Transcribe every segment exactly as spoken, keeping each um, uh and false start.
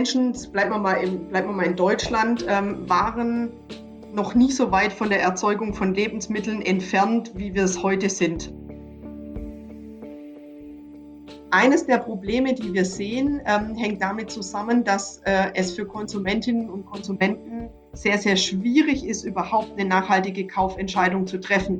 Menschen, bleiben wir mal, im, bleiben wir mal in Deutschland, ähm, waren noch nie so weit von der Erzeugung von Lebensmitteln entfernt, wie wir es heute sind. Eines der Probleme, die wir sehen, ähm, hängt damit zusammen, dass äh, es für Konsumentinnen und Konsumenten sehr, sehr schwierig ist, überhaupt eine nachhaltige Kaufentscheidung zu treffen.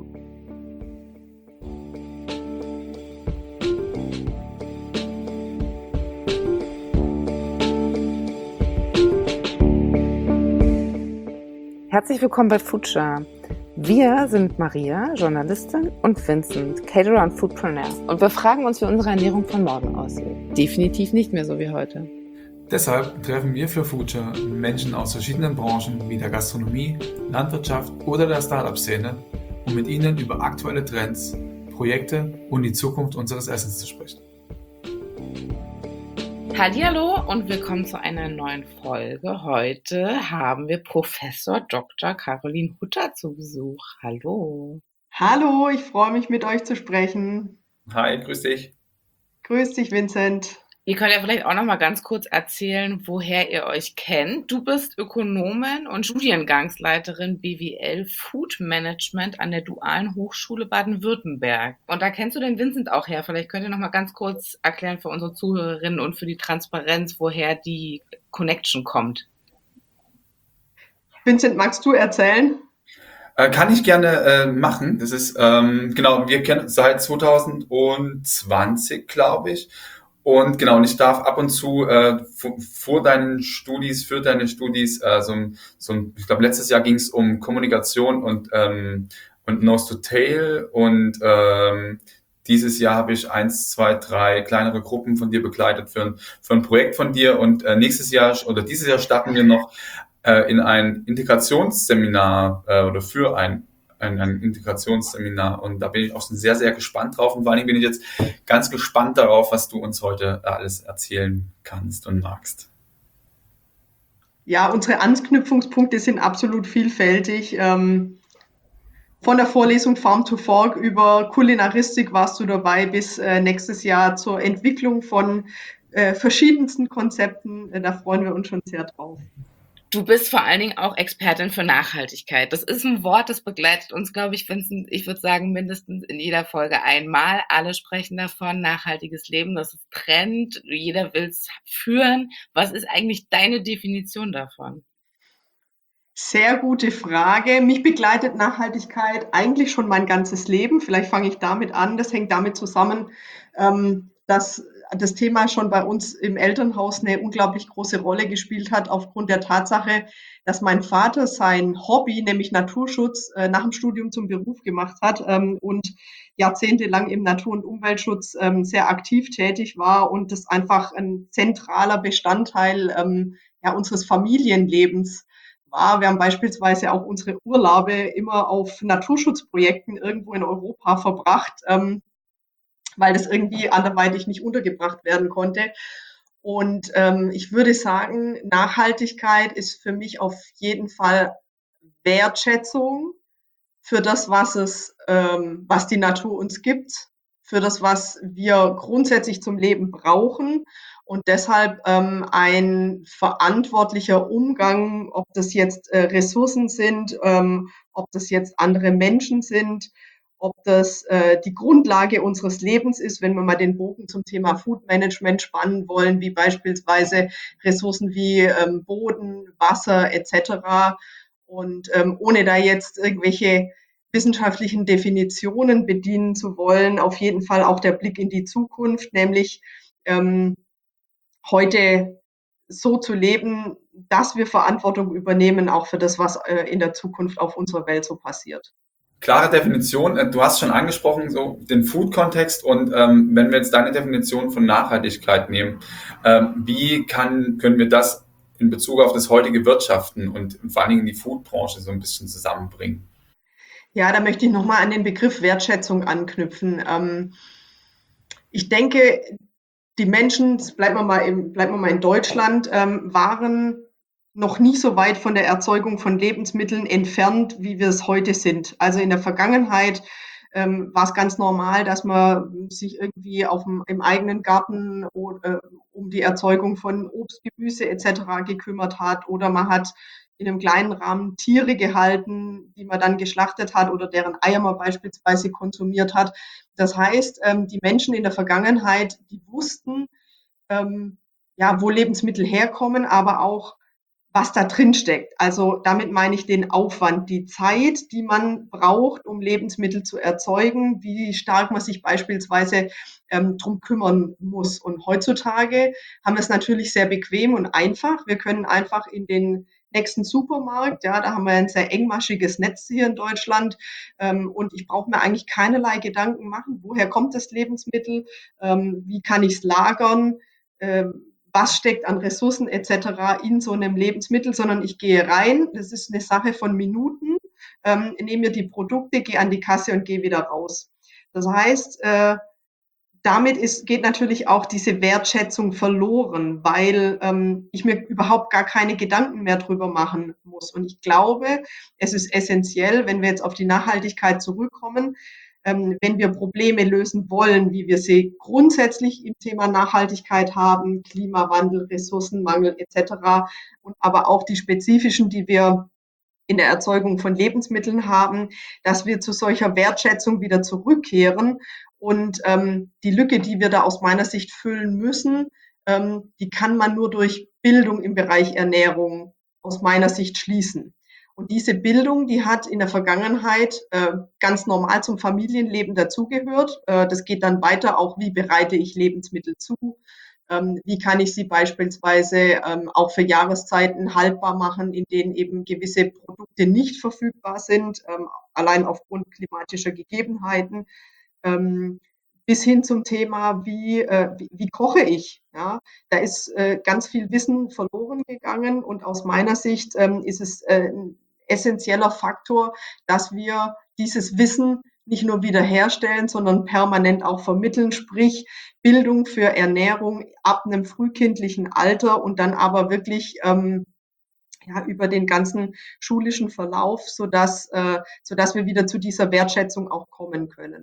Herzlich willkommen bei Foodjar. Wir sind Maria, Journalistin, und Vincent, Caterer und Foodpreneur. Und wir fragen uns, wie unsere Ernährung von morgen aussieht. Definitiv nicht mehr so wie heute. Deshalb treffen wir für Foodjar Menschen aus verschiedenen Branchen wie der Gastronomie, Landwirtschaft oder der Startup-Szene, um mit ihnen über aktuelle Trends, Projekte und die Zukunft unseres Essens zu sprechen. Hallihallo und willkommen zu einer neuen Folge. Heute haben wir Professor Doktor Caroline Hutter zu Besuch. Hallo. Hallo, ich freue mich, mit euch zu sprechen. Hi, grüß dich. Grüß dich, Vincent. Ihr könnt ja vielleicht auch noch mal ganz kurz erzählen, woher ihr euch kennt. Du bist Ökonomin und Studiengangsleiterin B W L Food Management an der Dualen Hochschule Baden-Württemberg. Und da kennst du den Vincent auch her. Vielleicht könnt ihr noch mal ganz kurz erklären für unsere Zuhörerinnen und für die Transparenz, woher die Connection kommt. Vincent, magst du erzählen? Äh, kann ich gerne äh, machen. Das ist, ähm, genau, wir kennen uns seit zwanzig zwanzig, glaube ich. Und genau, und ich darf ab und zu äh, vor, vor deinen Studis, für deine Studis, äh, so ein, so ein, ich glaube, letztes Jahr ging es um Kommunikation und ähm, und Nose to Tail und ähm, dieses Jahr habe ich eins, zwei, drei kleinere Gruppen von dir begleitet für ein für ein Projekt von dir und äh, nächstes Jahr oder dieses Jahr starten wir noch äh, in ein Integrationsseminar äh, oder für ein Ein, ein Integrationsseminar und da bin ich auch schon sehr, sehr gespannt drauf und vor allem bin ich jetzt ganz gespannt darauf, was du uns heute alles erzählen kannst und magst. Ja, unsere Anknüpfungspunkte sind absolut vielfältig. Ähm, von der Vorlesung Farm to Fork über Kulinaristik warst du dabei bis äh, nächstes Jahr zur Entwicklung von äh, verschiedensten Konzepten. Äh, da freuen wir uns schon sehr drauf. Du bist vor allen Dingen auch Expertin für Nachhaltigkeit. Das ist ein Wort, das begleitet uns, glaube ich, Vincent, ich würde sagen, mindestens in jeder Folge einmal. Alle sprechen davon, nachhaltiges Leben, das ist Trend, jeder will es führen. Was ist eigentlich deine Definition davon? Sehr gute Frage. Mich begleitet Nachhaltigkeit eigentlich schon mein ganzes Leben. Vielleicht fange ich damit an. Das hängt damit zusammen, ähm, dass das Thema schon bei uns im Elternhaus eine unglaublich große Rolle gespielt hat, aufgrund der Tatsache, dass mein Vater sein Hobby, nämlich Naturschutz, äh, nach dem Studium zum Beruf gemacht hat ähm, und jahrzehntelang im Natur- und Umweltschutz ähm, sehr aktiv tätig war und das einfach ein zentraler Bestandteil ähm, ja, unseres Familienlebens war. Wir haben beispielsweise auch unsere Urlaube immer auf Naturschutzprojekten irgendwo in Europa verbracht, ähm, weil das irgendwie anderweitig nicht untergebracht werden konnte. Und ähm, ich würde sagen, Nachhaltigkeit ist für mich auf jeden Fall Wertschätzung für das, was es, ähm, was die Natur uns gibt, für das, was wir grundsätzlich zum Leben brauchen und deshalb ähm, ein verantwortlicher Umgang, ob das jetzt äh, Ressourcen sind, ähm, ob das jetzt andere Menschen sind, ob das äh, die Grundlage unseres Lebens ist, wenn wir mal den Bogen zum Thema Food Management spannen wollen, wie beispielsweise Ressourcen wie ähm, Boden, Wasser et cetera. Und ähm, ohne da jetzt irgendwelche wissenschaftlichen Definitionen bedienen zu wollen, auf jeden Fall auch der Blick in die Zukunft, nämlich ähm, heute so zu leben, dass wir Verantwortung übernehmen, auch für das, was äh, in der Zukunft auf unserer Welt so passiert. Klare Definition, du hast schon angesprochen, so den Food-Kontext und ähm, wenn wir jetzt deine Definition von Nachhaltigkeit nehmen, ähm, wie kann, können wir das in Bezug auf das heutige Wirtschaften und vor allen Dingen die Food-Branche so ein bisschen zusammenbringen? Ja, da möchte ich nochmal an den Begriff Wertschätzung anknüpfen. Ähm, ich denke, die Menschen, bleiben wir mal, im, bleiben wir mal in Deutschland, ähm, waren noch nie so weit von der Erzeugung von Lebensmitteln entfernt, wie wir es heute sind. Also in der Vergangenheit ähm, war es ganz normal, dass man sich irgendwie auf dem, im eigenen Garten oder, äh, um die Erzeugung von Obst, Gemüse et cetera gekümmert hat, oder man hat in einem kleinen Rahmen Tiere gehalten, die man dann geschlachtet hat oder deren Eier man beispielsweise konsumiert hat. Das heißt, ähm, die Menschen in der Vergangenheit, die wussten, ähm, ja, wo Lebensmittel herkommen, aber auch, was da drin steckt. Also damit meine ich den Aufwand, die Zeit, die man braucht, um Lebensmittel zu erzeugen, wie stark man sich beispielsweise ähm, drum kümmern muss. Und heutzutage haben wir es natürlich sehr bequem und einfach. Wir können einfach in den nächsten Supermarkt, ja, da haben wir ein sehr engmaschiges Netz hier in Deutschland, ähm, und ich brauche mir eigentlich keinerlei Gedanken machen, woher kommt das Lebensmittel, ähm, wie kann ich es lagern, ähm, was steckt an Ressourcen et cetera in so einem Lebensmittel, sondern ich gehe rein, das ist eine Sache von Minuten, ähm, nehme mir die Produkte, gehe an die Kasse und gehe wieder raus. Das heißt, äh, damit ist, geht natürlich auch diese Wertschätzung verloren, weil ähm, ich mir überhaupt gar keine Gedanken mehr drüber machen muss. Und ich glaube, es ist essentiell, wenn wir jetzt auf die Nachhaltigkeit zurückkommen, ähm, wenn wir Probleme lösen wollen, wie wir sie grundsätzlich im Thema Nachhaltigkeit haben, Klimawandel, Ressourcenmangel et cetera, und aber auch die spezifischen, die wir in der Erzeugung von Lebensmitteln haben, dass wir zu solcher Wertschätzung wieder zurückkehren. Und ähm, die Lücke, die wir da aus meiner Sicht füllen müssen, ähm, die kann man nur durch Bildung im Bereich Ernährung aus meiner Sicht schließen. Und diese Bildung, die hat in der Vergangenheit äh, ganz normal zum Familienleben dazugehört. Äh, das geht dann weiter auch, wie bereite ich Lebensmittel zu? Ähm, wie kann ich sie beispielsweise ähm, auch für Jahreszeiten haltbar machen, in denen eben gewisse Produkte nicht verfügbar sind, ähm, allein aufgrund klimatischer Gegebenheiten, ähm, bis hin zum Thema, wie, äh, wie, wie koche ich? Ja? Da ist äh, ganz viel Wissen verloren gegangen, und aus meiner Sicht ähm, ist es äh, ein essentieller Faktor, dass wir dieses Wissen nicht nur wiederherstellen, sondern permanent auch vermitteln, sprich Bildung für Ernährung ab einem frühkindlichen Alter und dann aber wirklich ähm, ja, über den ganzen schulischen Verlauf, sodass, äh, sodass wir wieder zu dieser Wertschätzung auch kommen können.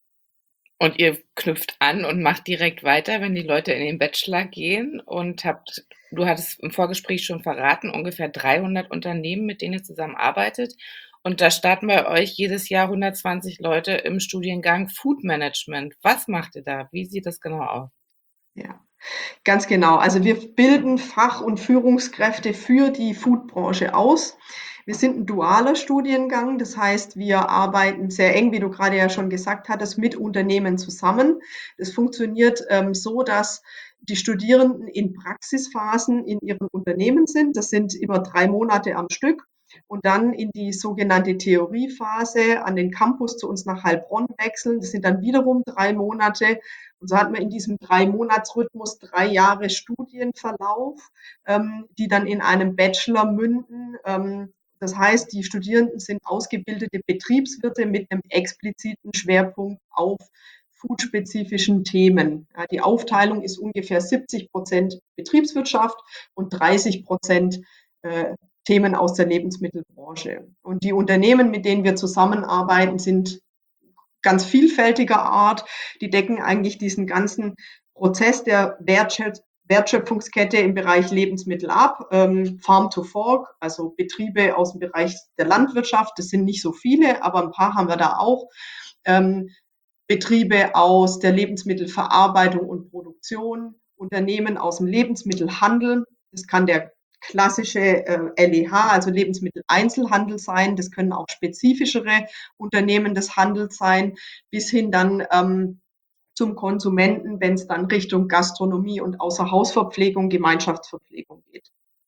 Und ihr knüpft an und macht direkt weiter, wenn die Leute in den Bachelor gehen, und habt, du hattest im Vorgespräch schon verraten, ungefähr dreihundert Unternehmen, mit denen ihr zusammenarbeitet. Und da starten bei euch jedes Jahr hundertzwanzig Leute im Studiengang Food Management. Was macht ihr da? Wie sieht das genau aus? Ja, ganz genau. Also wir bilden Fach- und Führungskräfte für die Foodbranche aus. Wir sind ein dualer Studiengang, das heißt, wir arbeiten sehr eng, wie du gerade ja schon gesagt hattest, mit Unternehmen zusammen. Das funktioniert ähm, so, dass die Studierenden in Praxisphasen in ihren Unternehmen sind. Das sind immer drei Monate am Stück. Und dann in die sogenannte Theoriephase an den Campus zu uns nach Heilbronn wechseln. Das sind dann wiederum drei Monate. Und so hat man in diesem Drei-Monats-Rhythmus drei Jahre Studienverlauf, ähm, die dann in einem Bachelor münden. Ähm, das heißt, die Studierenden sind ausgebildete Betriebswirte mit einem expliziten Schwerpunkt auf foodspezifischen Themen. Ja, die Aufteilung ist ungefähr siebzig Prozent Betriebswirtschaft und dreißig Prozent äh, Themen aus der Lebensmittelbranche. Und die Unternehmen, mit denen wir zusammenarbeiten, sind ganz vielfältiger Art. Die decken eigentlich diesen ganzen Prozess der Wertschätzung Wertschöpfungskette im Bereich Lebensmittel ab, ähm, Farm to Fork, also Betriebe aus dem Bereich der Landwirtschaft, das sind nicht so viele, aber ein paar haben wir da auch, ähm, Betriebe aus der Lebensmittelverarbeitung und Produktion, Unternehmen aus dem Lebensmittelhandel, das kann der klassische äh, L E H, also Lebensmitteleinzelhandel sein, das können auch spezifischere Unternehmen des Handels sein, bis hin dann ähm, zum Konsumenten, wenn es dann Richtung Gastronomie und Außerhausverpflegung, Gemeinschaftsverpflegung geht.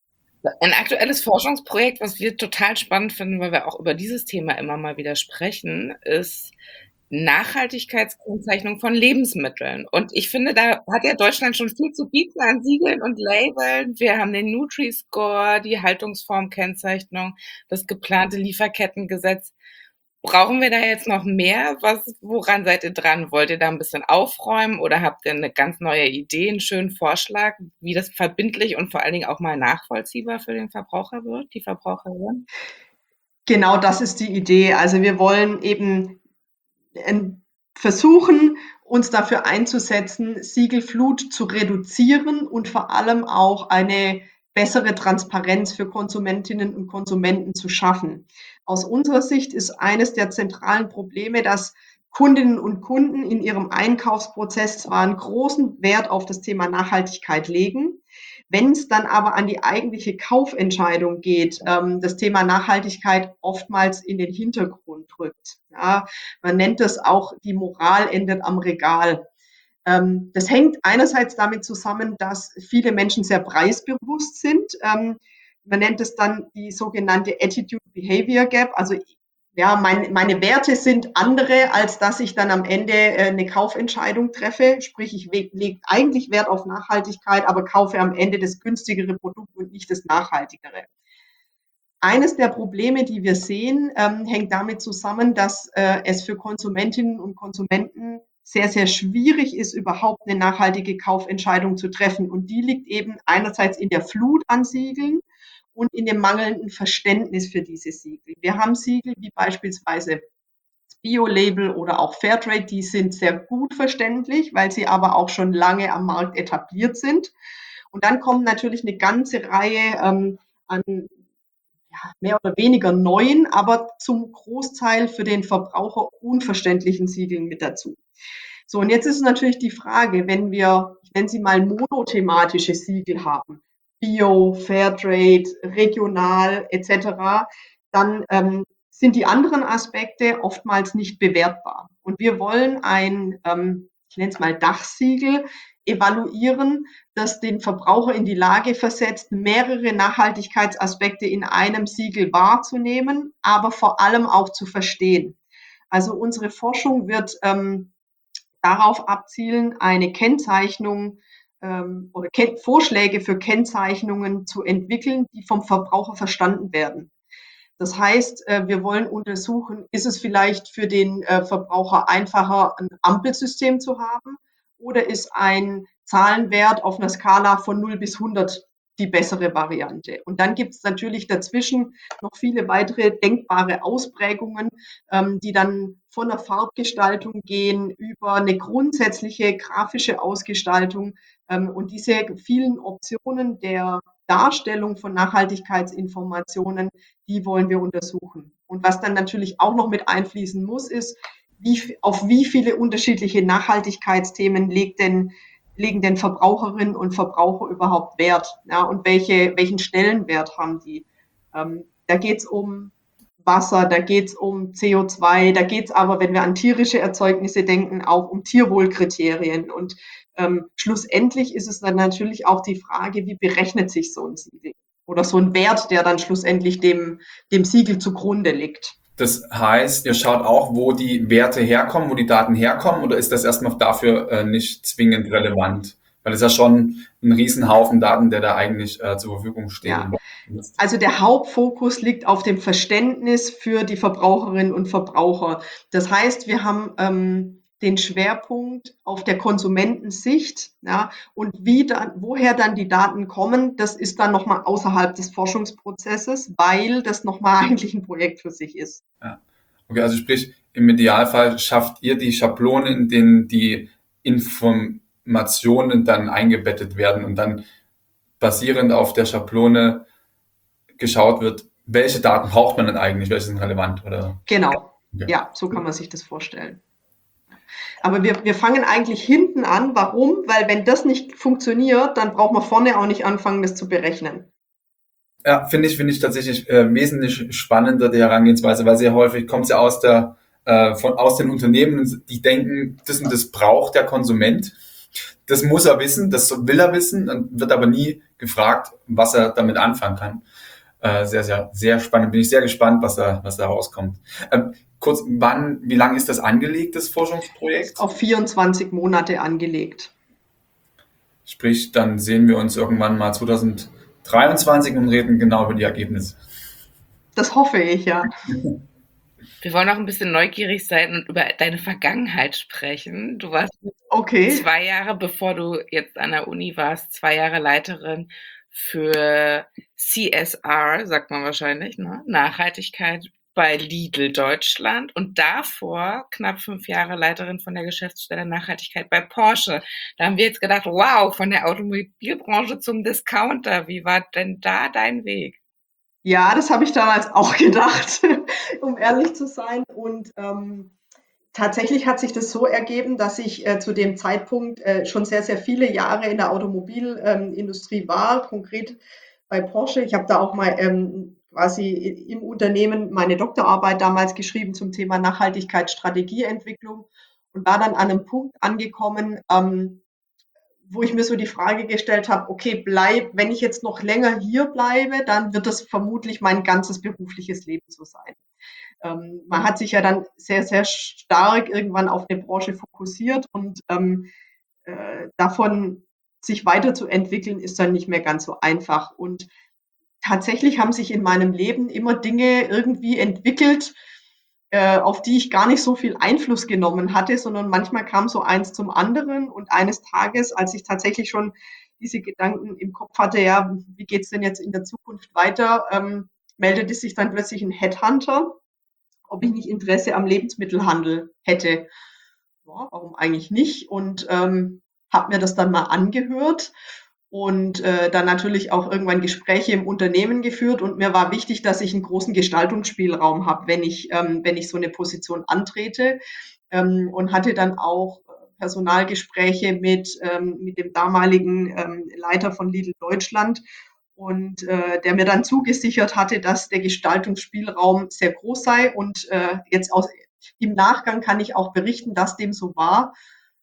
Ein aktuelles Forschungsprojekt, was wir total spannend finden, weil wir auch über dieses Thema immer mal wieder sprechen, ist Nachhaltigkeitskennzeichnung von Lebensmitteln. Und ich finde, da hat ja Deutschland schon viel zu bieten an Siegeln und Labeln. Wir haben den Nutri-Score, die Haltungsformkennzeichnung, das geplante Lieferkettengesetz. Brauchen wir da jetzt noch mehr? Was, woran seid ihr dran? Wollt ihr da ein bisschen aufräumen oder habt ihr eine ganz neue Idee, einen schönen Vorschlag, wie das verbindlich und vor allen Dingen auch mal nachvollziehbar für den Verbraucher wird, die Verbraucherin? Genau, das ist die Idee. Also wir wollen eben versuchen, uns dafür einzusetzen, Siegelflut zu reduzieren und vor allem auch eine bessere Transparenz für Konsumentinnen und Konsumenten zu schaffen. Aus unserer Sicht ist eines der zentralen Probleme, dass Kundinnen und Kunden in ihrem Einkaufsprozess zwar einen großen Wert auf das Thema Nachhaltigkeit legen, wenn es dann aber an die eigentliche Kaufentscheidung geht, ähm, das Thema Nachhaltigkeit oftmals in den Hintergrund rückt. Ja, man nennt das auch, die Moral endet am Regal. Ähm, das hängt einerseits damit zusammen, dass viele Menschen sehr preisbewusst sind. Ähm, man nennt es dann die sogenannte Attitude-Behavior Gap. Also ja, mein, meine Werte sind andere, als dass ich dann am Ende äh, eine Kaufentscheidung treffe. Sprich, ich lege eigentlich Wert auf Nachhaltigkeit, aber kaufe am Ende das günstigere Produkt und nicht das nachhaltigere. Eines der Probleme, die wir sehen, ähm, hängt damit zusammen, dass äh, es für Konsumentinnen und Konsumenten sehr, sehr schwierig ist, überhaupt eine nachhaltige Kaufentscheidung zu treffen. Und die liegt eben einerseits in der Flut an Siegeln und in dem mangelnden Verständnis für diese Siegel. Wir haben Siegel wie beispielsweise das Bio-Label oder auch Fairtrade, die sind sehr gut verständlich, weil sie aber auch schon lange am Markt etabliert sind. Und dann kommen natürlich eine ganze Reihe ähm, an ja, mehr oder weniger neuen, aber zum Großteil für den Verbraucher unverständlichen Siegeln mit dazu. So, und jetzt ist natürlich die Frage, wenn wir, ich nenne sie mal monothematische Siegel haben, Bio, Fairtrade, regional et cetera, dann ähm, sind die anderen Aspekte oftmals nicht bewertbar. Und wir wollen ein, ähm, ich nenne es mal Dachsiegel, evaluieren, das den Verbraucher in die Lage versetzt, mehrere Nachhaltigkeitsaspekte in einem Siegel wahrzunehmen, aber vor allem auch zu verstehen. Also unsere Forschung wird ähm, darauf abzielen, eine Kennzeichnung ähm, oder Ken- Vorschläge für Kennzeichnungen zu entwickeln, die vom Verbraucher verstanden werden. Das heißt, äh, wir wollen untersuchen, ist es vielleicht für den äh, Verbraucher einfacher, ein Ampelsystem zu haben, oder ist ein Zahlenwert auf einer Skala von null bis hundert die bessere Variante? Und dann gibt es natürlich dazwischen noch viele weitere denkbare Ausprägungen, ähm, die dann von der Farbgestaltung gehen über eine grundsätzliche grafische Ausgestaltung. Ähm, und diese vielen Optionen der Darstellung von Nachhaltigkeitsinformationen, die wollen wir untersuchen. Und was dann natürlich auch noch mit einfließen muss, ist, wie, auf wie viele unterschiedliche Nachhaltigkeitsthemen legt denn, legen denn Verbraucherinnen und Verbraucher überhaupt Wert? Ja, und welche, welchen Stellenwert haben die? Ähm, da geht es um Wasser, da geht es um C O zwei, da geht es aber, wenn wir an tierische Erzeugnisse denken, auch um Tierwohlkriterien. Und ähm, schlussendlich ist es dann natürlich auch die Frage, wie berechnet sich so ein Siegel? Oder so ein Wert, der dann schlussendlich dem, dem Siegel zugrunde liegt. Das heißt, ihr schaut auch, wo die Werte herkommen, wo die Daten herkommen, oder ist das erstmal dafür äh, nicht zwingend relevant? Weil es ja schon ein Riesenhaufen Daten, der da eigentlich äh, zur Verfügung steht. Ja. Also der Hauptfokus liegt auf dem Verständnis für die Verbraucherinnen und Verbraucher. Das heißt, wir haben ähm, den Schwerpunkt auf der Konsumentensicht, ja, und wie dann, woher dann die Daten kommen, das ist dann nochmal außerhalb des Forschungsprozesses, weil das nochmal eigentlich ein Projekt für sich ist. Ja. Okay, also sprich, im Idealfall schafft ihr die Schablonen, in denen die Informationen dann eingebettet werden und dann basierend auf der Schablone geschaut wird, welche Daten braucht man denn eigentlich, welche sind relevant, oder? Genau, Okay. ja, so kann man sich das vorstellen. Aber wir, wir fangen eigentlich hinten an. Warum? Weil wenn das nicht funktioniert, dann braucht man vorne auch nicht anfangen, das zu berechnen. Ja, finde ich, finde ich tatsächlich äh, wesentlich spannender, die Herangehensweise, weil sehr häufig kommt es ja aus der, äh, von, aus den Unternehmen, die denken, das und das braucht der Konsument. Das muss er wissen, das will er wissen, dann wird aber nie gefragt, was er damit anfangen kann. Äh, sehr, sehr, sehr spannend. Bin ich sehr gespannt, was da, was da rauskommt. Ähm, kurz, wann, wie lange ist das angelegt, das Forschungsprojekt? Auf vierundzwanzig Monate angelegt. Sprich, dann sehen wir uns irgendwann mal zwanzig dreiundzwanzig und reden genau über die Ergebnisse. Das hoffe ich, ja. Wir wollen auch ein bisschen neugierig sein und über deine Vergangenheit sprechen. Du warst Okay. zwei Jahre, bevor du jetzt an der Uni warst, zwei Jahre Leiterin für C S R, sagt man wahrscheinlich, ne? Nachhaltigkeit bei Lidl Deutschland und davor knapp fünf Jahre Leiterin von der Geschäftsstelle Nachhaltigkeit bei Porsche. Da haben wir jetzt gedacht, wow, von der Automobilbranche zum Discounter. Wie war denn da dein Weg? Ja, das habe ich damals auch gedacht, um ehrlich zu sein. Und ähm, tatsächlich hat sich das so ergeben, dass ich äh, zu dem Zeitpunkt äh, schon sehr, sehr viele Jahre in der Automobilindustrie ähm, war, konkret bei Porsche. Ich habe da auch mal ähm, quasi im Unternehmen meine Doktorarbeit damals geschrieben zum Thema Nachhaltigkeitsstrategieentwicklung und war dann an einem Punkt angekommen, ähm, wo ich mir so die Frage gestellt habe, okay, bleib, wenn ich jetzt noch länger hier bleibe, dann wird das vermutlich mein ganzes berufliches Leben so sein. Ähm, man hat sich ja dann sehr, sehr stark irgendwann auf eine Branche fokussiert und ähm, äh, davon sich weiterzuentwickeln, ist dann nicht mehr ganz so einfach. Und tatsächlich haben sich in meinem Leben immer Dinge irgendwie entwickelt, äh, auf die ich gar nicht so viel Einfluss genommen hatte, sondern manchmal kam so eins zum anderen. Und eines Tages, als ich tatsächlich schon diese Gedanken im Kopf hatte, ja, wie geht's denn jetzt in der Zukunft weiter, ähm, meldete sich dann plötzlich ein Headhunter, ob ich nicht Interesse am Lebensmittelhandel hätte. Ja, warum eigentlich nicht? Und ähm, habe mir das dann mal angehört und äh, dann natürlich auch irgendwann Gespräche im Unternehmen geführt. Und mir war wichtig, dass ich einen großen Gestaltungsspielraum habe, wenn ich, ähm, wenn ich so eine Position antrete. Ähm, und hatte dann auch Personalgespräche mit, ähm, mit dem damaligen ähm, Leiter von Lidl Deutschland. Und äh, der mir dann zugesichert hatte, dass der Gestaltungsspielraum sehr groß sei. Und äh, jetzt aus, im Nachgang kann ich auch berichten, dass dem so war.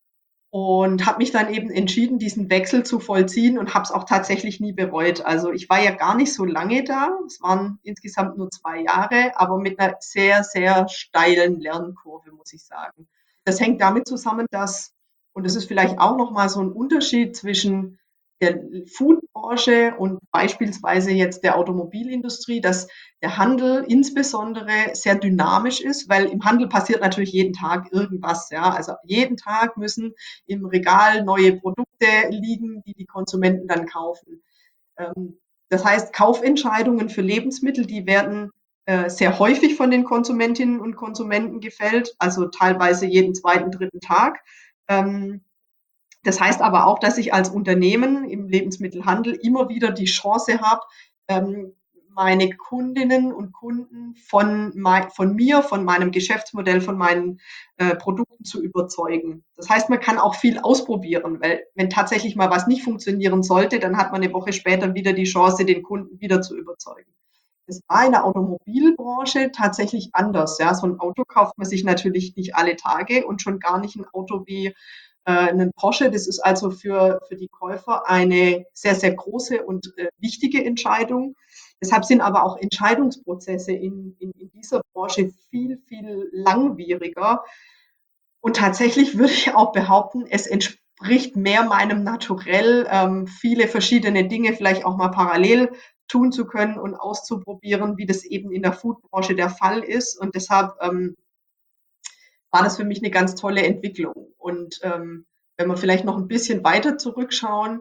Und habe mich dann eben entschieden, diesen Wechsel zu vollziehen und habe es auch tatsächlich nie bereut. Also ich war ja gar nicht so lange da. Es waren insgesamt nur zwei Jahre, aber mit einer sehr, sehr steilen Lernkurve, muss ich sagen. Das hängt damit zusammen, dass, und das ist vielleicht auch nochmal so ein Unterschied zwischen der Foodbranche und beispielsweise jetzt der Automobilindustrie, dass der Handel insbesondere sehr dynamisch ist, weil im Handel passiert natürlich jeden Tag irgendwas. Ja, also jeden Tag müssen im Regal neue Produkte liegen, die die Konsumenten dann kaufen. Ähm, das heißt, Kaufentscheidungen für Lebensmittel, die werden äh, sehr häufig von den Konsumentinnen und Konsumenten gefällt, also teilweise jeden zweiten, dritten Tag. Ähm, Das heißt aber auch, dass ich als Unternehmen im Lebensmittelhandel immer wieder die Chance habe, ähm, meine Kundinnen und Kunden von, mein, von mir, von meinem Geschäftsmodell, von meinen äh, Produkten zu überzeugen. Das heißt, man kann auch viel ausprobieren, weil wenn tatsächlich mal was nicht funktionieren sollte, dann hat man eine Woche später wieder die Chance, den Kunden wieder zu überzeugen. Das war in der Automobilbranche tatsächlich anders. Ja, so ein Auto kauft man sich natürlich nicht alle Tage und schon gar nicht ein Auto wie äh, einen Porsche. Das ist also für, für die Käufer eine sehr, sehr große und äh, wichtige Entscheidung. Deshalb sind aber auch Entscheidungsprozesse in, in, in dieser Branche viel, viel langwieriger. Und tatsächlich würde ich auch behaupten, es entspricht mehr meinem Naturell, ähm, viele verschiedene Dinge vielleicht auch mal parallel tun zu können und auszuprobieren, wie das eben in der Foodbranche der Fall ist. Und deshalb ähm, war das für mich eine ganz tolle Entwicklung. Und ähm, wenn wir vielleicht noch ein bisschen weiter zurückschauen,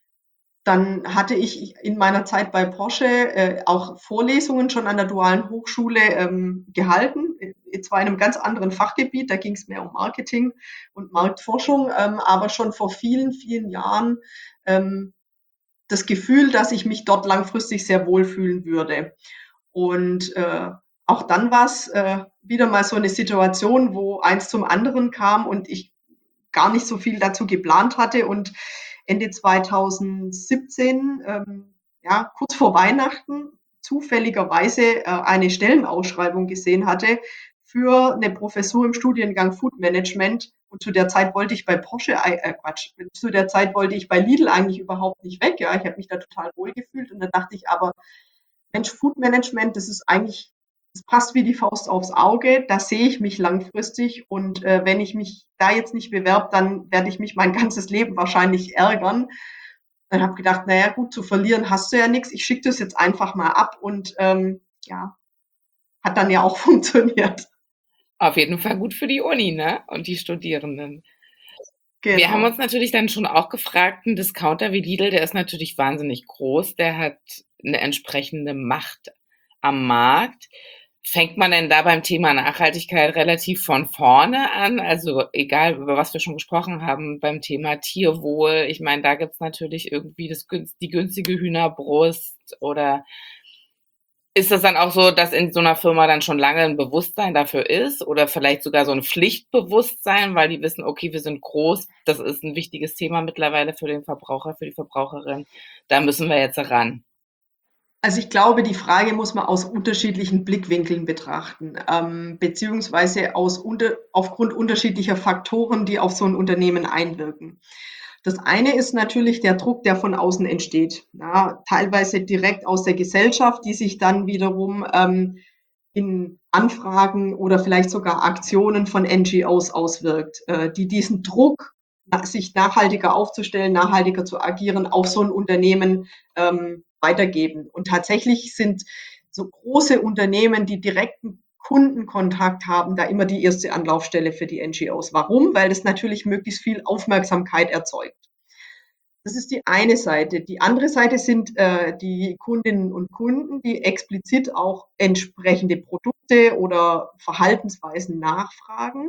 dann hatte ich in meiner Zeit bei Porsche äh, auch Vorlesungen schon an der Dualen Hochschule ähm, gehalten, zwar in einem ganz anderen Fachgebiet, da ging es mehr um Marketing und Marktforschung, ähm, aber schon vor vielen, vielen Jahren ähm, das Gefühl, dass ich mich dort langfristig sehr wohlfühlen würde. Und äh, auch dann war es äh, wieder mal so eine Situation, wo eins zum anderen kam und ich gar nicht so viel dazu geplant hatte und Ende zweitausendsiebzehn, ähm, ja, kurz vor Weihnachten, zufälligerweise äh, eine Stellenausschreibung gesehen hatte für eine Professur im Studiengang Food Management. Und zu der Zeit wollte ich bei Porsche, äh, Quatsch, zu der Zeit wollte ich bei Lidl eigentlich überhaupt nicht weg. Ja, ich habe mich da total wohl gefühlt. Und dann dachte ich aber, Mensch, Food Management, das ist eigentlich, das passt wie die Faust aufs Auge. Da sehe ich mich langfristig. Und äh, wenn ich mich da jetzt nicht bewerbe, dann werde ich mich mein ganzes Leben wahrscheinlich ärgern. Dann habe ich gedacht, naja, gut, zu verlieren hast du ja nichts. Ich schicke das jetzt einfach mal ab. Und ähm, ja, hat dann ja auch funktioniert. Auf jeden Fall gut für die Uni, ne? Und die Studierenden. Genau. Wir haben uns natürlich dann schon auch gefragt, ein Discounter wie Lidl, der ist natürlich wahnsinnig groß, der hat eine entsprechende Macht am Markt. Fängt man denn da beim Thema Nachhaltigkeit relativ von vorne an? Also egal, über was wir schon gesprochen haben, beim Thema Tierwohl. Ich meine, da gibt's natürlich irgendwie das, günst- die günstige Hühnerbrust oder ist das dann auch so, dass in so einer Firma dann schon lange ein Bewusstsein dafür ist oder vielleicht sogar so ein Pflichtbewusstsein, weil die wissen, okay, wir sind groß, das ist ein wichtiges Thema mittlerweile für den Verbraucher, für die Verbraucherin, da müssen wir jetzt ran. Also ich glaube, die Frage muss man aus unterschiedlichen Blickwinkeln betrachten, ähm, beziehungsweise aus unter, aufgrund unterschiedlicher Faktoren, die auf so ein Unternehmen einwirken. Das eine ist natürlich der Druck, der von außen entsteht, ja, teilweise direkt aus der Gesellschaft, die sich dann wiederum ähm, in Anfragen oder vielleicht sogar Aktionen von N G Os auswirkt, äh, die diesen Druck, na- sich nachhaltiger aufzustellen, nachhaltiger zu agieren, auf so ein Unternehmen ähm, weitergeben. Und tatsächlich sind so große Unternehmen, die direkten Kundenkontakt haben, da immer die erste Anlaufstelle für die N G Os. Warum? Weil das natürlich möglichst viel Aufmerksamkeit erzeugt. Das ist die eine Seite. Die andere Seite sind äh, die Kundinnen und Kunden, die explizit auch entsprechende Produkte oder Verhaltensweisen nachfragen.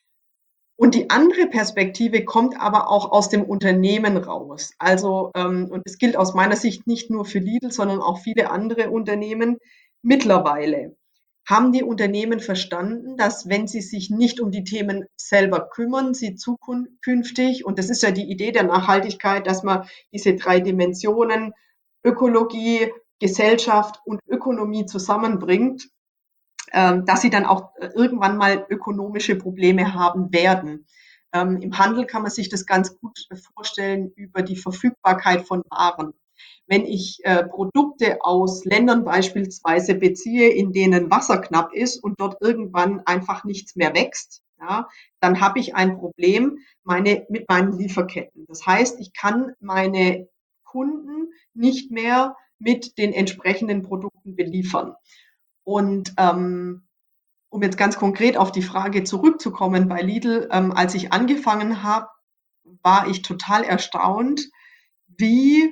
Und die andere Perspektive kommt aber auch aus dem Unternehmen raus. Also, ähm, und es gilt aus meiner Sicht nicht nur für Lidl, sondern auch viele andere Unternehmen. Mittlerweile haben die Unternehmen verstanden, dass wenn sie sich nicht um die Themen selber kümmern, sie zukünftig, und das ist ja die Idee der Nachhaltigkeit, dass man diese drei Dimensionen Ökologie, Gesellschaft und Ökonomie zusammenbringt, ähm, dass sie dann auch äh, irgendwann mal ökonomische Probleme haben werden. Ähm, Im Handel kann man sich das ganz gut vorstellen über die Verfügbarkeit von Waren. Wenn ich äh, Produkte aus Ländern beispielsweise beziehe, in denen Wasser knapp ist und dort irgendwann einfach nichts mehr wächst, ja, dann habe ich ein Problem meine, mit meinen Lieferketten. Das heißt, ich kann meine Kunden nicht mehr mit den entsprechenden Produkten beliefern. Und ähm, um jetzt ganz konkret auf die Frage zurückzukommen bei Lidl, ähm, als ich angefangen habe, war ich total erstaunt, wie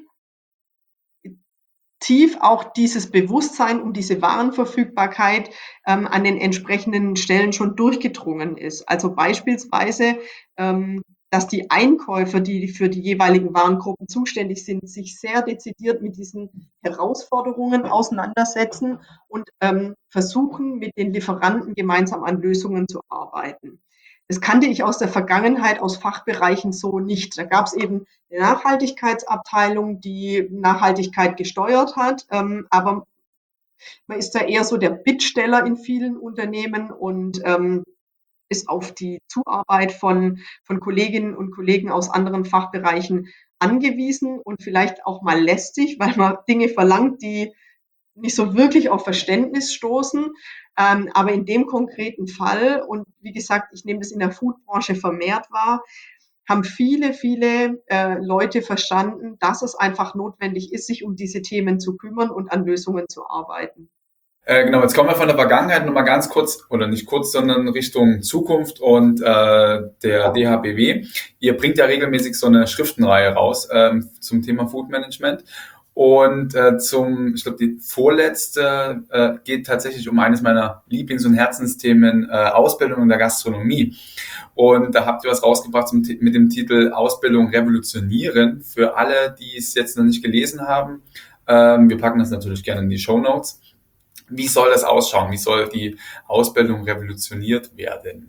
tief auch dieses Bewusstsein um diese Warenverfügbarkeit ähm, an den entsprechenden Stellen schon durchgedrungen ist. Also beispielsweise, ähm, dass die Einkäufer, die für die jeweiligen Warengruppen zuständig sind, sich sehr dezidiert mit diesen Herausforderungen auseinandersetzen und ähm, versuchen, mit den Lieferanten gemeinsam an Lösungen zu arbeiten. Das kannte ich aus der Vergangenheit, aus Fachbereichen so nicht. Da gab es eben eine Nachhaltigkeitsabteilung, die Nachhaltigkeit gesteuert hat, ähm, aber man ist da eher so der Bittsteller in vielen Unternehmen und ähm, ist auf die Zuarbeit von, von Kolleginnen und Kollegen aus anderen Fachbereichen angewiesen und vielleicht auch mal lästig, weil man Dinge verlangt, die nicht so wirklich auf Verständnis stoßen. Ähm, aber in dem konkreten Fall, und wie gesagt, ich nehme das in der Foodbranche vermehrt wahr, haben viele, viele äh, Leute verstanden, dass es einfach notwendig ist, sich um diese Themen zu kümmern und an Lösungen zu arbeiten. Äh, genau, jetzt kommen wir von der Vergangenheit nochmal ganz kurz, oder nicht kurz, sondern Richtung Zukunft und äh, der D H B W. Ihr bringt ja regelmäßig so eine Schriftenreihe raus ähm, zum Thema Food Management. Und äh, zum, ich glaube, die vorletzte äh, geht tatsächlich um eines meiner Lieblings- und Herzensthemen, äh, Ausbildung in der Gastronomie. Und da habt ihr was rausgebracht zum, mit dem Titel Ausbildung revolutionieren. Für alle, die es jetzt noch nicht gelesen haben, ähm, wir packen das natürlich gerne in die Shownotes. Wie soll das ausschauen? Wie soll die Ausbildung revolutioniert werden?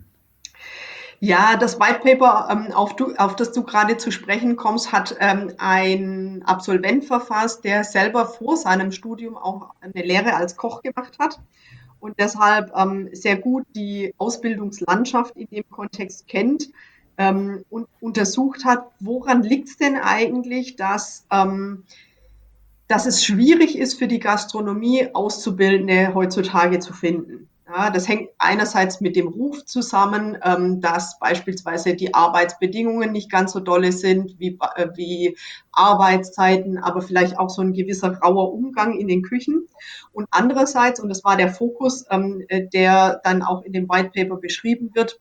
Ja, das White Paper, ähm, auf, du, auf das du gerade zu sprechen kommst, hat ähm, ein Absolvent verfasst, der selber vor seinem Studium auch eine Lehre als Koch gemacht hat und deshalb ähm, sehr gut die Ausbildungslandschaft in dem Kontext kennt ähm, und untersucht hat, woran liegt es denn eigentlich, dass ähm, dass es schwierig ist für die Gastronomie, Auszubildende heutzutage zu finden. Ja, das hängt einerseits mit dem Ruf zusammen, ähm, dass beispielsweise die Arbeitsbedingungen nicht ganz so dolle sind wie, äh, wie Arbeitszeiten, aber vielleicht auch so ein gewisser rauer Umgang in den Küchen. Und andererseits, und das war der Fokus, ähm, äh, der dann auch in dem White Paper beschrieben wird,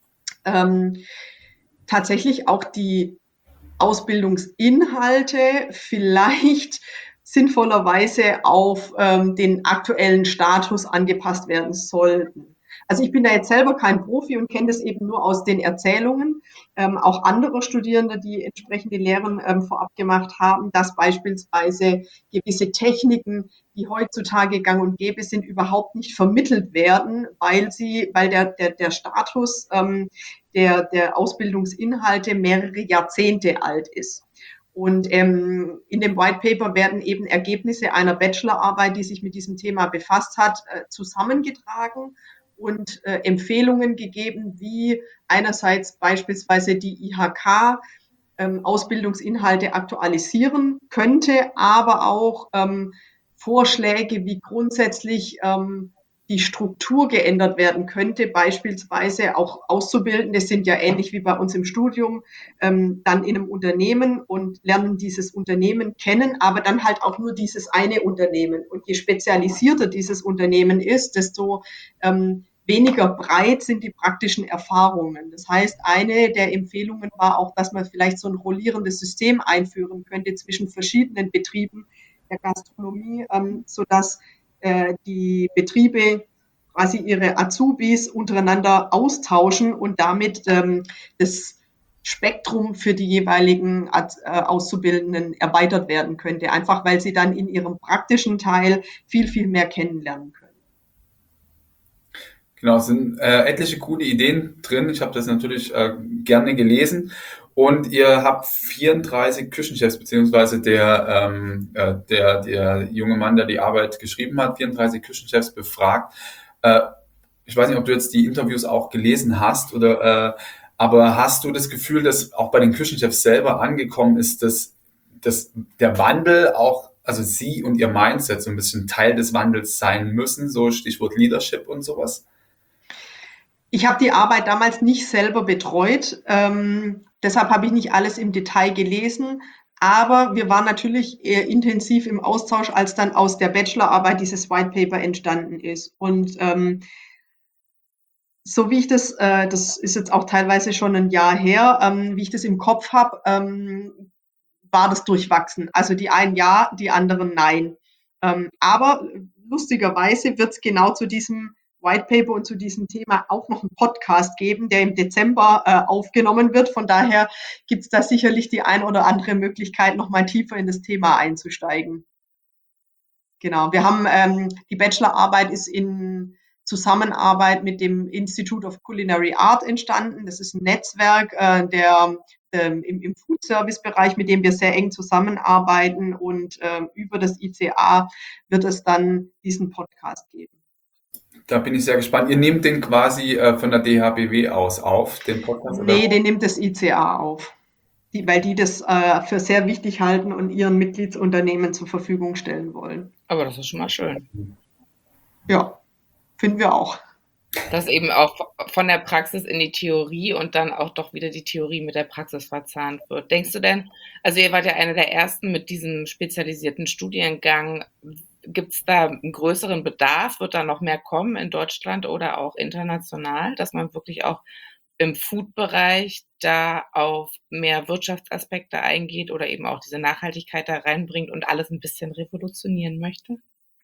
ähm, tatsächlich auch die Ausbildungsinhalte vielleicht sinnvollerweise auf ähm, den aktuellen Status angepasst werden sollten. Also ich bin da jetzt selber kein Profi und kenne das eben nur aus den Erzählungen, ähm, auch anderer Studierende, die entsprechende Lehren ähm, vorab gemacht haben, dass beispielsweise gewisse Techniken, die heutzutage gang und gäbe sind, überhaupt nicht vermittelt werden, weil sie, weil der, der, der Status ähm, der, der Ausbildungsinhalte mehrere Jahrzehnte alt ist. Und ähm, in dem White Paper werden eben Ergebnisse einer Bachelorarbeit, die sich mit diesem Thema befasst hat, äh, zusammengetragen und äh, Empfehlungen gegeben, wie einerseits beispielsweise die I H K ähm, Ausbildungsinhalte aktualisieren könnte, aber auch ähm, Vorschläge, wie grundsätzlich ähm, die Struktur geändert werden könnte, beispielsweise auch Auszubildende sind ja ähnlich wie bei uns im Studium, ähm, dann in einem Unternehmen und lernen dieses Unternehmen kennen, aber dann halt auch nur dieses eine Unternehmen. Und je spezialisierter dieses Unternehmen ist, desto ähm, weniger breit sind die praktischen Erfahrungen. Das heißt, eine der Empfehlungen war auch, dass man vielleicht so ein rollierendes System einführen könnte zwischen verschiedenen Betrieben der Gastronomie, ähm, sodass die Betriebe quasi ihre Azubis untereinander austauschen und damit ähm, das Spektrum für die jeweiligen äh, Auszubildenden erweitert werden könnte, einfach weil sie dann in ihrem praktischen Teil viel, viel mehr kennenlernen können. Genau, es sind äh, etliche coole Ideen drin. Ich habe das natürlich äh, gerne gelesen. Und ihr habt vierunddreißig Küchenchefs, beziehungsweise der, ähm, äh, der, der junge Mann, der die Arbeit geschrieben hat, vierunddreißig Küchenchefs befragt. Äh, ich weiß nicht, ob du jetzt die Interviews auch gelesen hast, oder, äh, aber hast du das Gefühl, dass auch bei den Küchenchefs selber angekommen ist, dass, dass der Wandel auch, also sie und ihr Mindset so ein bisschen Teil des Wandels sein müssen, so Stichwort Leadership und sowas? Ich habe die Arbeit damals nicht selber betreut, ähm, deshalb habe ich nicht alles im Detail gelesen, aber wir waren natürlich eher intensiv im Austausch, als dann aus der Bachelorarbeit dieses White Paper entstanden ist. Und ähm, so wie ich das, äh, das ist jetzt auch teilweise schon ein Jahr her, ähm, wie ich das im Kopf habe, ähm, war das durchwachsen. Also die einen ja, die anderen nein. Ähm, aber lustigerweise wird es genau zu diesem White Paper und zu diesem Thema auch noch einen Podcast geben, der im Dezember äh, aufgenommen wird. Von daher gibt es da sicherlich die ein oder andere Möglichkeit, noch mal tiefer in das Thema einzusteigen. Genau, wir haben ähm, die Bachelorarbeit ist in Zusammenarbeit mit dem Institute of Culinary Art entstanden. Das ist ein Netzwerk äh, der ähm, im, im Food-Service-Bereich, mit dem wir sehr eng zusammenarbeiten, und ähm, über das I C A wird es dann diesen Podcast geben. Da bin ich sehr gespannt. Ihr nehmt den quasi äh, von der D H B W aus auf, den Podcast? Nee, oder? den nimmt das I C A auf, die, weil die das äh, für sehr wichtig halten und ihren Mitgliedsunternehmen zur Verfügung stellen wollen. Aber das ist schon mal schön. Ja, finden wir auch. Dass eben auch von der Praxis in die Theorie und dann auch doch wieder die Theorie mit der Praxis verzahnt wird. Denkst du denn, also ihr wart ja einer der ersten mit diesem spezialisierten Studiengang, gibt es da einen größeren Bedarf? Wird da noch mehr kommen in Deutschland oder auch international, dass man wirklich auch im Food-Bereich da auf mehr Wirtschaftsaspekte eingeht oder eben auch diese Nachhaltigkeit da reinbringt und alles ein bisschen revolutionieren möchte?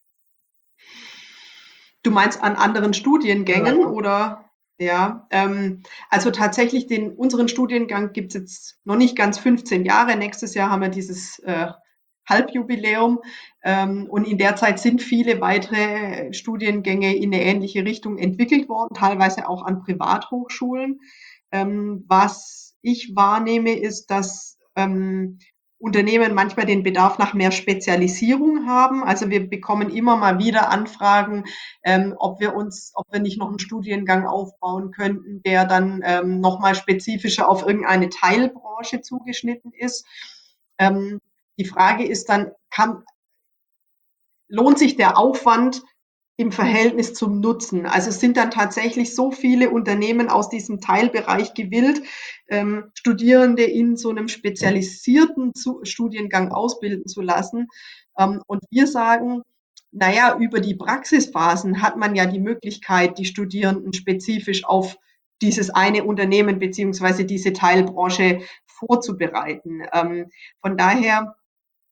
Du meinst an anderen Studiengängen, Ja. oder? Ja, ähm, also tatsächlich den, unseren Studiengang gibt es jetzt noch nicht ganz fünfzehn Jahre. Nächstes Jahr haben wir dieses äh, Halbjubiläum. Ähm, und in der Zeit sind viele weitere Studiengänge in eine ähnliche Richtung entwickelt worden, teilweise auch an Privathochschulen. Ähm, was ich wahrnehme, ist, dass ähm, Unternehmen manchmal den Bedarf nach mehr Spezialisierung haben. Also wir bekommen immer mal wieder Anfragen, ähm, ob wir uns, ob wir nicht noch einen Studiengang aufbauen könnten, der dann ähm, nochmal spezifischer auf irgendeine Teilbranche zugeschnitten ist. Ähm, die Frage ist dann, kann, lohnt sich der Aufwand im Verhältnis zum Nutzen? Also es sind dann tatsächlich so viele Unternehmen aus diesem Teilbereich gewillt, ähm, Studierende in so einem spezialisierten zu, Studiengang ausbilden zu lassen. Ähm, und wir sagen, naja, über die Praxisphasen hat man ja die Möglichkeit, die Studierenden spezifisch auf dieses eine Unternehmen beziehungsweise diese Teilbranche vorzubereiten. Ähm, von daher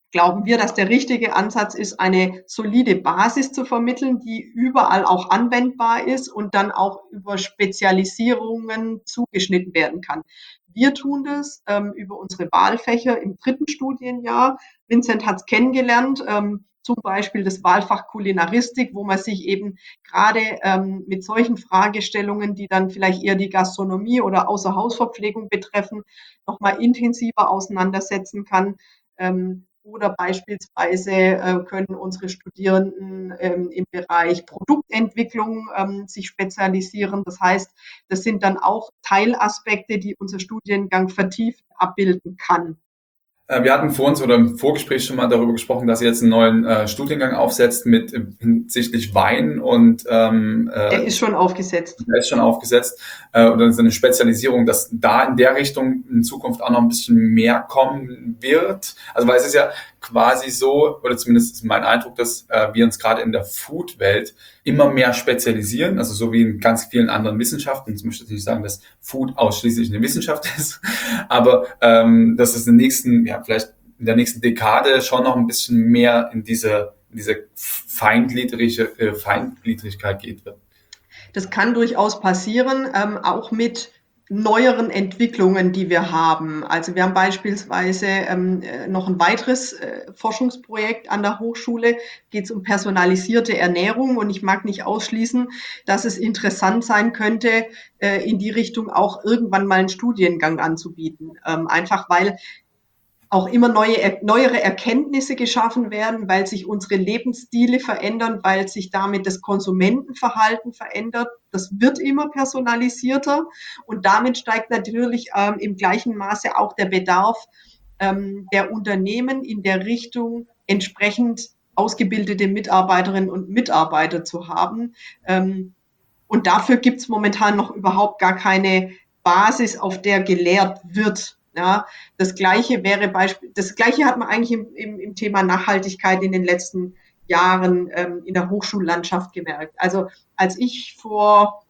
glauben wir, dass der richtige Ansatz ist, eine solide Basis zu vermitteln, die überall auch anwendbar ist und dann auch über Spezialisierungen zugeschnitten werden kann. Wir tun das ähm, über unsere Wahlfächer im dritten Studienjahr. Vincent hat es kennengelernt, ähm, zum Beispiel das Wahlfach Kulinaristik, wo man sich eben gerade ähm, mit solchen Fragestellungen, die dann vielleicht eher die Gastronomie oder Außerhausverpflegung betreffen, nochmal intensiver auseinandersetzen kann. Ähm, oder beispielsweise äh, können unsere Studierenden ähm, im Bereich Produktentwicklung ähm, sich spezialisieren. Das heißt, das sind dann auch Teilaspekte, die unser Studiengang vertieft abbilden kann. Äh, Wir hatten vor uns oder im Vorgespräch schon mal darüber gesprochen, dass ihr jetzt einen neuen äh, Studiengang aufsetzt mit äh, hinsichtlich Wein und ähm, Der äh, ist schon aufgesetzt. der ist schon aufgesetzt äh, oder so eine Spezialisierung, dass da in der Richtung in Zukunft auch noch ein bisschen mehr kommen wird. Also weil es ist ja quasi so, oder zumindest ist mein Eindruck, dass äh, wir uns gerade in der Food-Welt immer mehr spezialisieren, also so wie in ganz vielen anderen Wissenschaften. Ich möchte jetzt nicht sagen, dass Food ausschließlich eine Wissenschaft ist, aber ähm, dass es in den nächsten, ja vielleicht in der nächsten Dekade schon noch ein bisschen mehr in diese, in diese feingliedrige äh, Feingliedrigkeit geht wird. Das kann durchaus passieren, ähm, auch mit neueren Entwicklungen, die wir haben. Also wir haben beispielsweise ähm, äh, noch ein weiteres äh, Forschungsprojekt an der Hochschule, geht es um personalisierte Ernährung und ich mag nicht ausschließen, dass es interessant sein könnte, äh, in die Richtung auch irgendwann mal einen Studiengang anzubieten. Ähm, einfach weil auch immer neue, neuere Erkenntnisse geschaffen werden, weil sich unsere Lebensstile verändern, weil sich damit das Konsumentenverhalten verändert. Das wird immer personalisierter und damit steigt natürlich ähm, im gleichen Maße auch der Bedarf ähm, der Unternehmen in der Richtung, entsprechend ausgebildete Mitarbeiterinnen und Mitarbeiter zu haben. Ähm, und dafür gibt es momentan noch überhaupt gar keine Basis, auf der gelehrt wird. Ja, das Gleiche wäre Beispiel, das Gleiche hat man eigentlich im, im, im Thema Nachhaltigkeit in den letzten Jahren ähm, in der Hochschullandschaft gemerkt. Also als ich vor,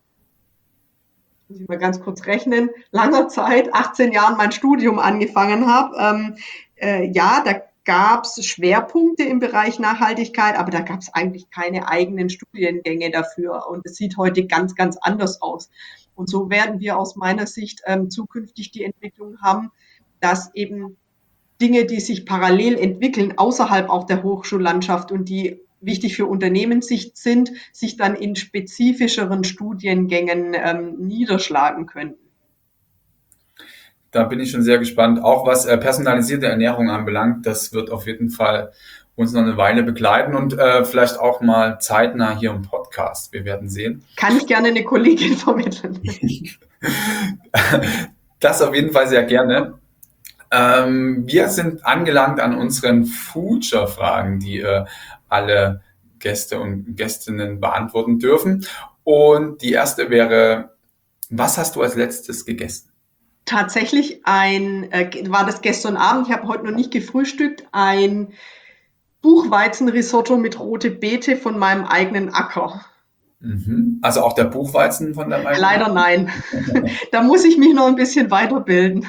muss ich mal ganz kurz rechnen, langer Zeit, achtzehn Jahren mein Studium angefangen habe, ähm, äh, ja, da gab es Schwerpunkte im Bereich Nachhaltigkeit, aber da gab es eigentlich keine eigenen Studiengänge dafür. Und es sieht heute ganz, ganz anders aus. Und so werden wir aus meiner Sicht ähm, zukünftig die Entwicklung haben, dass eben Dinge, die sich parallel entwickeln, außerhalb auch der Hochschullandschaft und die wichtig für Unternehmenssicht sind, sich dann in spezifischeren Studiengängen ähm, niederschlagen könnten. Da bin ich schon sehr gespannt. Auch was äh, personalisierte Ernährung anbelangt, das wird auf jeden Fall uns noch eine Weile begleiten und äh, vielleicht auch mal zeitnah hier im Podcast. Wir werden sehen. Kann ich gerne eine Kollegin vermitteln. Das auf jeden Fall sehr gerne. Ähm, wir sind angelangt an unseren Future-Fragen, die äh, alle Gäste und Gästinnen beantworten dürfen. Und die erste wäre, was hast du als letztes gegessen? Tatsächlich ein, äh, war das gestern Abend, ich habe heute noch nicht gefrühstückt, ein Buchweizenrisotto mit rote Beete von meinem eigenen Acker. Mhm. Also auch der Buchweizen von deinem eigenen? Leider nein. Da muss ich mich noch ein bisschen weiterbilden.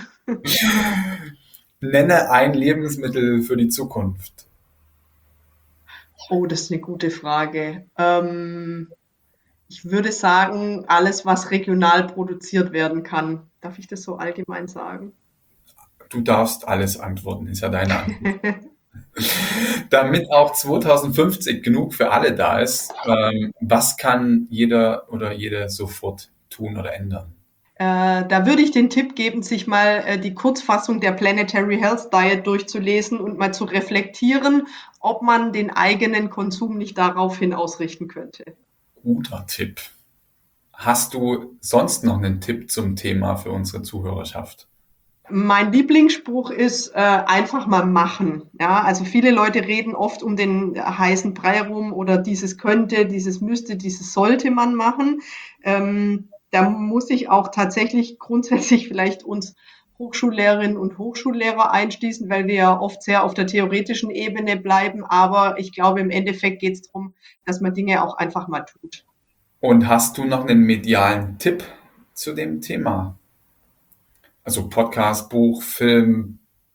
Nenne ein Lebensmittel für die Zukunft. Oh, das ist eine gute Frage. Ähm, ich würde sagen, alles, was regional produziert werden kann. Darf ich das so allgemein sagen? Du darfst alles antworten, ist ja deine Antwort. Damit auch zwanzig fünfzig genug für alle da ist, ähm, was kann jeder oder jede sofort tun oder ändern? Äh, da würde ich den Tipp geben, sich mal äh, die Kurzfassung der Planetary Health Diet durchzulesen und mal zu reflektieren, ob man den eigenen Konsum nicht daraufhin ausrichten könnte. Guter Tipp. Hast du sonst noch einen Tipp zum Thema für unsere Zuhörerschaft? Mein Lieblingsspruch ist äh, einfach mal machen. Ja, also viele Leute reden oft um den heißen Brei rum oder dieses könnte, dieses müsste, dieses sollte man machen. Ähm, da muss ich auch tatsächlich grundsätzlich vielleicht uns Hochschullehrerinnen und Hochschullehrer einschließen, weil wir ja oft sehr auf der theoretischen Ebene bleiben. Aber ich glaube, im Endeffekt geht es darum, dass man Dinge auch einfach mal tut. Und hast du noch einen medialen Tipp zu dem Thema? Also Podcast, Buch, Film,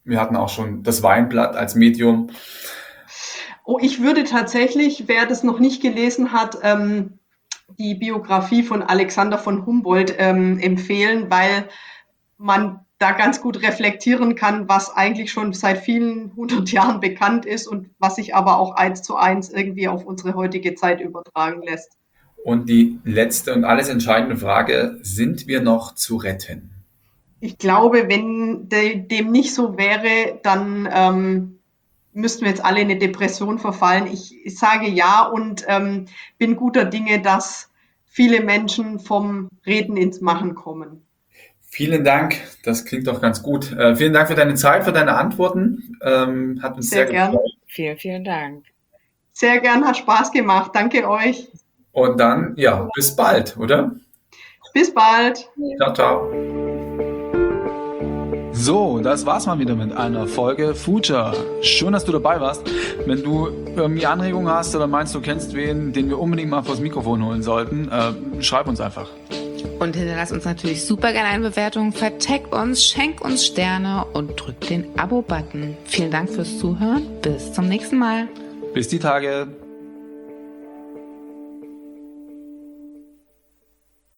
wir hatten auch schon das Weinblatt als Medium. Oh, ich würde tatsächlich, wer das noch nicht gelesen hat, ähm, die Biografie von Alexander von Humboldt ähm, empfehlen, weil man da ganz gut reflektieren kann, was eigentlich schon seit vielen hundert Jahren bekannt ist und was sich aber auch eins zu eins irgendwie auf unsere heutige Zeit übertragen lässt. Und die letzte und alles entscheidende Frage, sind wir noch zu retten? Ich glaube, wenn de, dem nicht so wäre, dann ähm, müssten wir jetzt alle in eine Depression verfallen. Ich, ich sage ja und ähm, bin guter Dinge, dass viele Menschen vom Reden ins Machen kommen. Vielen Dank, das klingt doch ganz gut. Äh, vielen Dank für deine Zeit, für deine Antworten. Ähm, hat uns sehr, Sehr gern. gefreut. Vielen, vielen Dank. Sehr gern, hat Spaß gemacht. Danke euch. Und dann, ja, bis bald, oder? Bis bald. Ciao, ciao. So, das war's mal wieder mit einer Folge Future. Schön, dass du dabei warst. Wenn du irgendwie Anregungen hast oder meinst, du kennst wen, den wir unbedingt mal vors Mikrofon holen sollten, äh, schreib uns einfach. Und hinterlass uns natürlich super gerne eine Bewertung, vertag uns, schenk uns Sterne und drück den Abo-Button. Vielen Dank fürs Zuhören. Bis zum nächsten Mal. Bis die Tage.